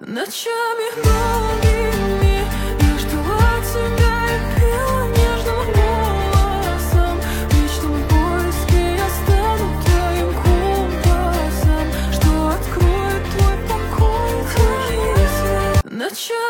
Ночами многими я ждала тебя и пела нежным голосом. В вечном поиске я стану твоим компасом, что откроет твой покой, твои свет. Ночами